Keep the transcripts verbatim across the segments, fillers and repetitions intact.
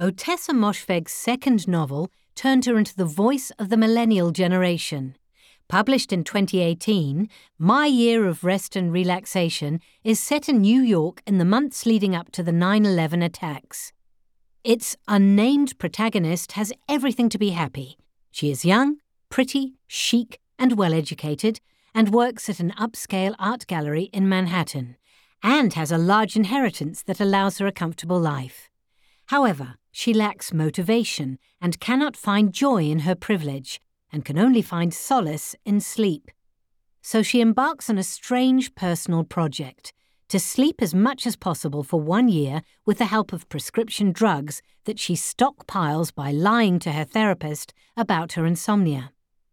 Ottessa Moshfegh's second novel turned her into the voice of the millennial generation. Published in twenty eighteen, My Year of Rest and Relaxation is set in New York in the months leading up to the nine eleven attacks. Its unnamed protagonist has everything to be happy. She is young, pretty, chic, and well-educated, and works at an upscale art gallery in Manhattan, and has a large inheritance that allows her a comfortable life. However, she lacks motivation and cannot find joy in her privilege, and can only find solace in sleep. So she embarks on a strange personal project, to sleep as much as possible for one year with the help of prescription drugs that she stockpiles by lying to her therapist about her insomnia.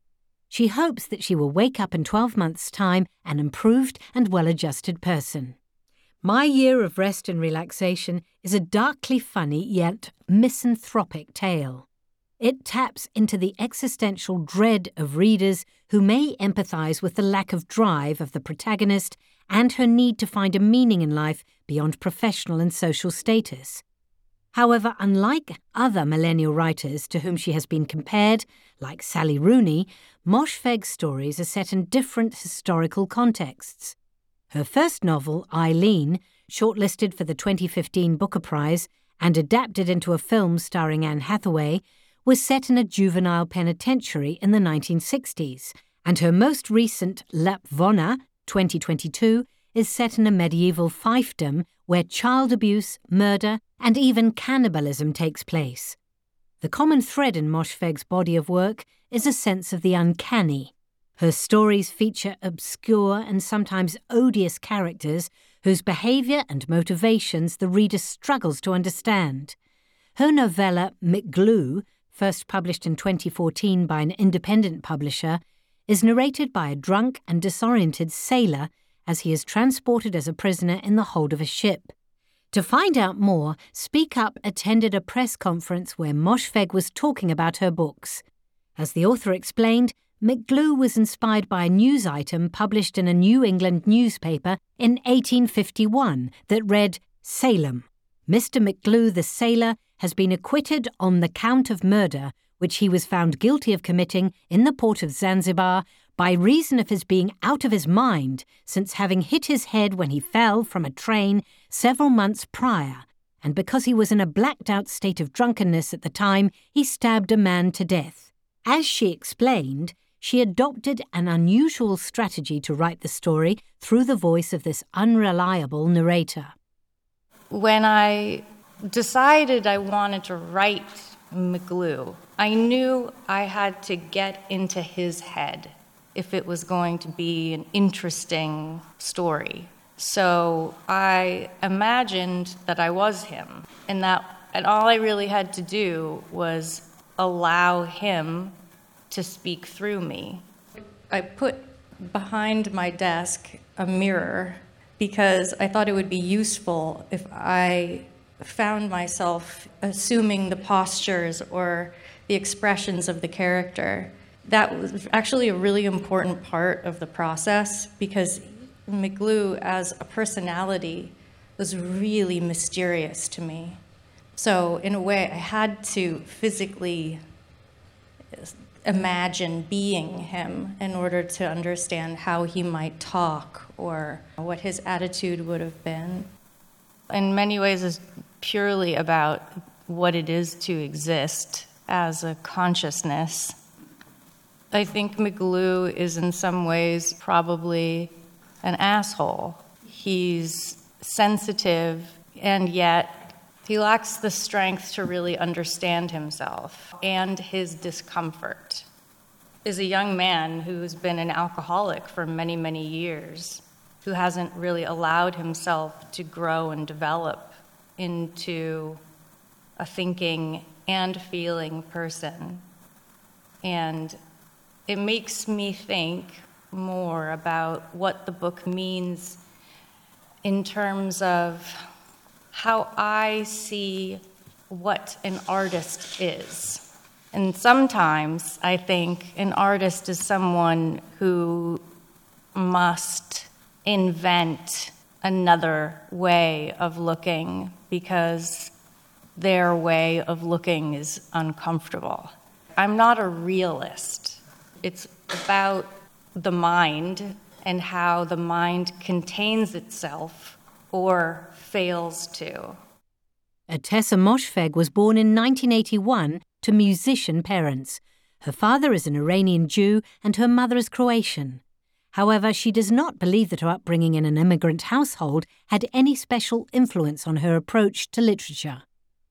She hopes that she will wake up in twelve months' time an improved and well-adjusted person. My Year of Rest and Relaxation is a darkly funny yet misanthropic tale. It taps into the existential dread of readers who may empathise with the lack of drive of the protagonist and her need to find a meaning in life beyond professional and social status. However, unlike other millennial writers to whom she has been compared, like Sally Rooney, Moshfegh's stories are set in different historical contexts. Her first novel, Eileen, shortlisted for the twenty fifteen Booker Prize and adapted into a film starring Anne Hathaway, was set in a juvenile penitentiary in the nineteen sixties, and her most recent Lapvona, twenty twenty-two, is set in a medieval fiefdom where child abuse, murder, and even cannibalism takes place. The common thread in Moshfegh's body of work is a sense of the uncanny. Her stories feature obscure and sometimes odious characters whose behaviour and motivations the reader struggles to understand. Her novella McGlue, first published in twenty fourteen by an independent publisher, is narrated by a drunk and disoriented sailor as he is transported as a prisoner in the hold of a ship. To find out more, Speak Up attended a press conference where Moshfegh was talking about her books. As the author explained, McGlue was inspired by a news item published in a New England newspaper in eighteen fifty-one that read, Salem. Mister McGlue the sailor has been acquitted on the count of murder, which he was found guilty of committing in the port of Zanzibar by reason of his being out of his mind since having hit his head when he fell from a train several months prior, and because he was in a blacked-out state of drunkenness at the time, he stabbed a man to death. As she explained, she adopted an unusual strategy to write the story through the voice of this unreliable narrator. When I decided I wanted to write McGlue, I knew I had to get into his head if it was going to be an interesting story. So I imagined that I was him, and that and all I really had to do was allow him to speak through me. I put behind my desk a mirror because I thought it would be useful if I found myself assuming the postures or the expressions of the character. That was actually a really important part of the process because McGlue as a personality was really mysterious to me. So in a way, I had to physically imagine being him in order to understand how he might talk or what his attitude would have been. In many ways, it's purely about what it is to exist as a consciousness. I think McGlue is in some ways probably an asshole. He's sensitive, and yet he lacks the strength to really understand himself and his discomfort. Is a young man who's been an alcoholic for many, many years, who hasn't really allowed himself to grow and develop into a thinking and feeling person. And it makes me think more about what the book means in terms of how I see what an artist is. And sometimes I think an artist is someone who must invent another way of looking because their way of looking is uncomfortable. I'm not a realist. It's about the mind and how the mind contains itself or fails to. Atessa Moshfegh was born in nineteen eighty-one to musician parents. Her father is an Iranian Jew and her mother is Croatian. However, she does not believe that her upbringing in an immigrant household had any special influence on her approach to literature.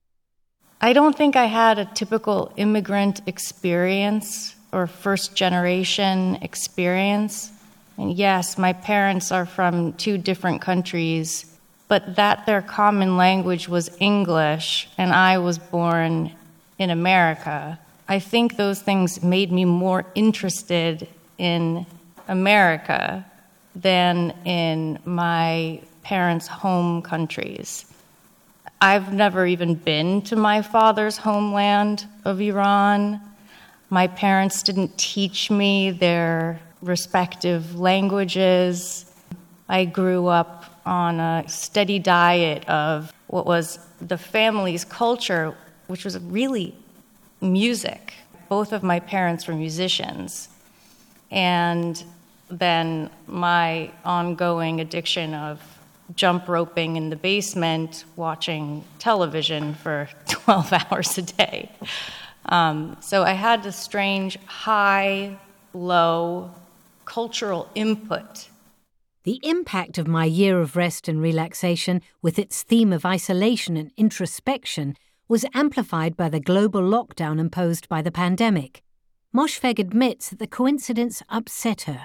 I don't think I had a typical immigrant experience or first-generation experience. And yes, my parents are from two different countries, but that their common language was English, and I was born in America. I think those things made me more interested in America than in my parents' home countries. I've never even been to my father's homeland of Iran. My parents didn't teach me their respective languages. I grew up on a steady diet of what was the family's culture, which was really music. Both of my parents were musicians. And then my ongoing addiction of jump roping in the basement, watching television for twelve hours a day. Um, so I had this strange high, low cultural input. The impact of My Year of Rest and Relaxation, with its theme of isolation and introspection, was amplified by the global lockdown imposed by the pandemic. Moshfegh admits that the coincidence upset her.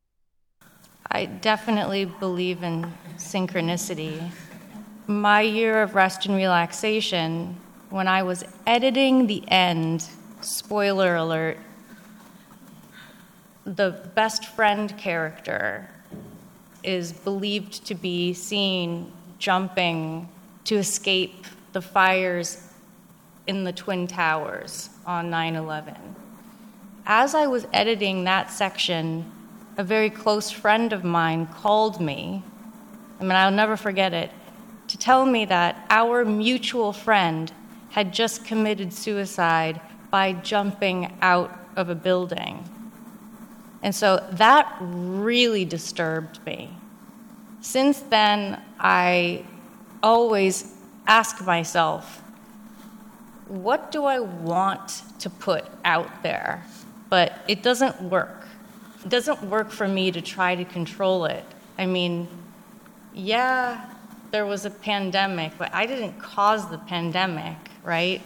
I definitely believe in synchronicity. My Year of Rest and Relaxation, when I was editing the end, spoiler alert, the best friend character is believed to be seen jumping to escape the fires in the Twin Towers on nine eleven. As I was editing that section, a very close friend of mine called me, I mean, I'll never forget it, to tell me that our mutual friend had just committed suicide by jumping out of a building. And so that really disturbed me. Since then, I always ask myself, what do I want to put out there? But it doesn't work. It doesn't work for me to try to control it. I mean, yeah, there was a pandemic, but I didn't cause the pandemic, right?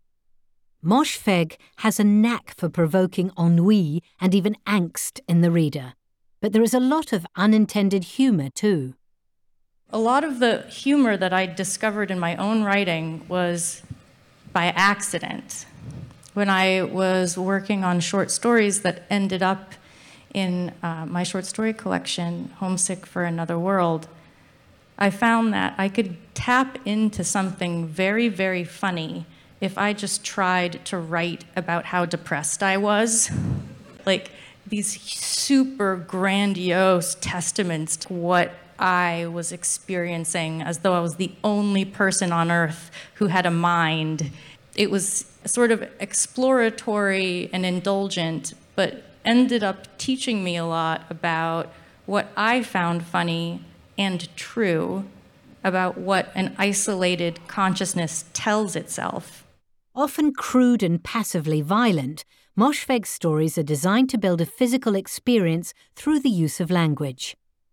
Moshfegh has a knack for provoking ennui and even angst in the reader. But there is a lot of unintended humor, too. A lot of the humor that I discovered in my own writing was by accident. When I was working on short stories that ended up in uh, my short story collection, Homesick for Another World, I found that I could tap into something very, very funny if I just tried to write about how depressed I was. Like these super grandiose testaments to what I was experiencing, as though I was the only person on earth who had a mind. It was sort of exploratory and indulgent, but ended up teaching me a lot about what I found funny and true about what an isolated consciousness tells itself. Often crude and passively violent, Moshfegh's stories are designed to build a physical experience through the use of language.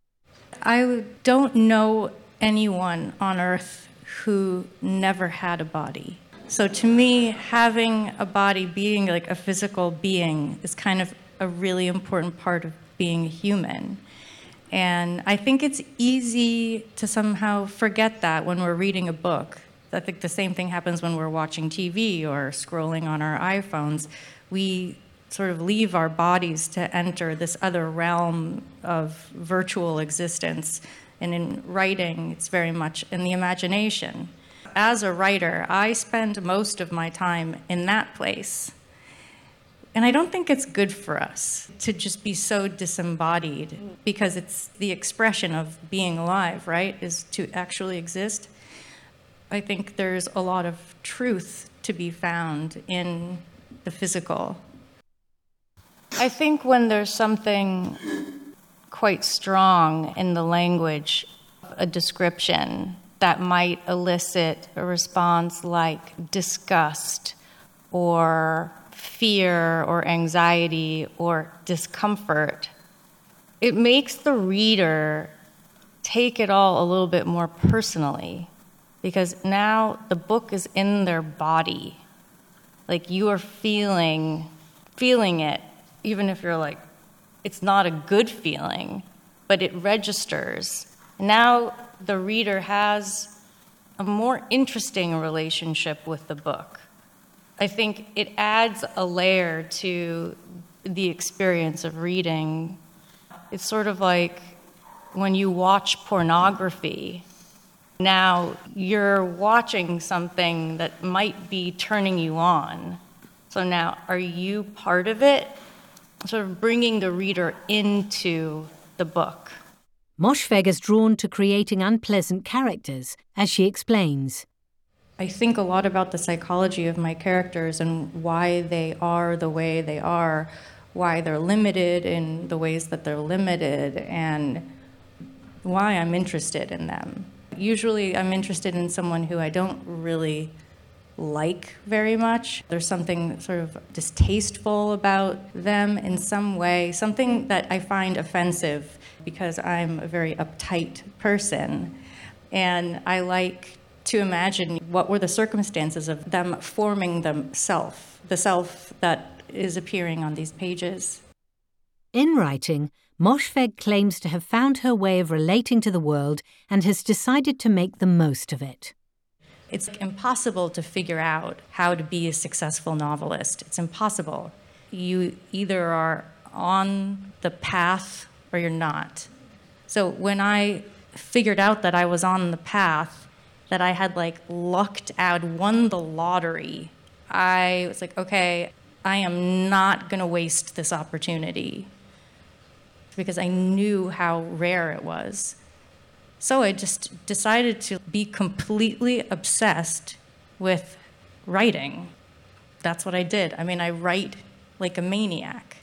I don't know anyone on earth who never had a body. So to me, having a body, being like a physical being, is kind of a really important part of being human. And I think it's easy to somehow forget that when we're reading a book. I think the same thing happens when we're watching T V or scrolling on our iPhones. We sort of leave our bodies to enter this other realm of virtual existence. And in writing, it's very much in the imagination. As a writer, I spend most of my time in that place. And I don't think it's good for us to just be so disembodied, because it's the expression of being alive, right, is to actually exist. I think there's a lot of truth to be found in the physical. I think when there's something quite strong in the language, a description that might elicit a response like disgust or fear or anxiety or discomfort, it makes the reader take it all a little bit more personally, because now the book is in their body. Like, you are feeling feeling it, even if you're like, it's not a good feeling, but it registers. Now the reader has a more interesting relationship with the book. I think it adds a layer to the experience of reading. It's sort of like when you watch pornography. Now you're watching something that might be turning you on. So now, are you part of it? Sort of bringing the reader into the book. Mosfegh is drawn to creating unpleasant characters, as she explains. I think a lot about the psychology of my characters and why they are the way they are, why they're limited in the ways that they're limited, and why I'm interested in them. Usually I'm interested in someone who I don't really like very much. There's something sort of distasteful about them in some way, something that I find offensive because I'm a very uptight person. And I like to imagine what were the circumstances of them forming themselves, the self that is appearing on these pages. In writing, Mosfegh claims to have found her way of relating to the world and has decided to make the most of it. It's impossible to figure out how to be a successful novelist. It's impossible. You either are on the path or you're not. So when I figured out that I was on the path, that I had like lucked out, won the lottery, I was like, okay, I am not going to waste this opportunity, because I knew how rare it was. So I just decided to be completely obsessed with writing. That's what I did. I mean, I write like a maniac.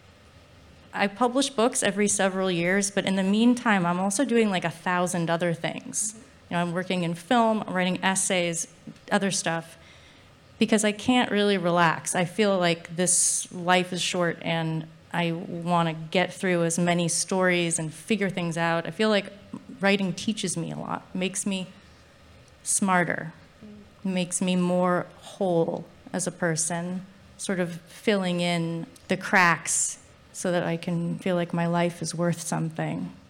I publish books every several years, but in the meantime, I'm also doing like a thousand other things. You know, I'm working in film, I'm writing essays, other stuff, because I can't really relax. I feel like this life is short and I want to get through as many stories and figure things out. I feel like writing teaches me a lot, makes me smarter, makes me more whole as a person, sort of filling in the cracks so that I can feel like my life is worth something.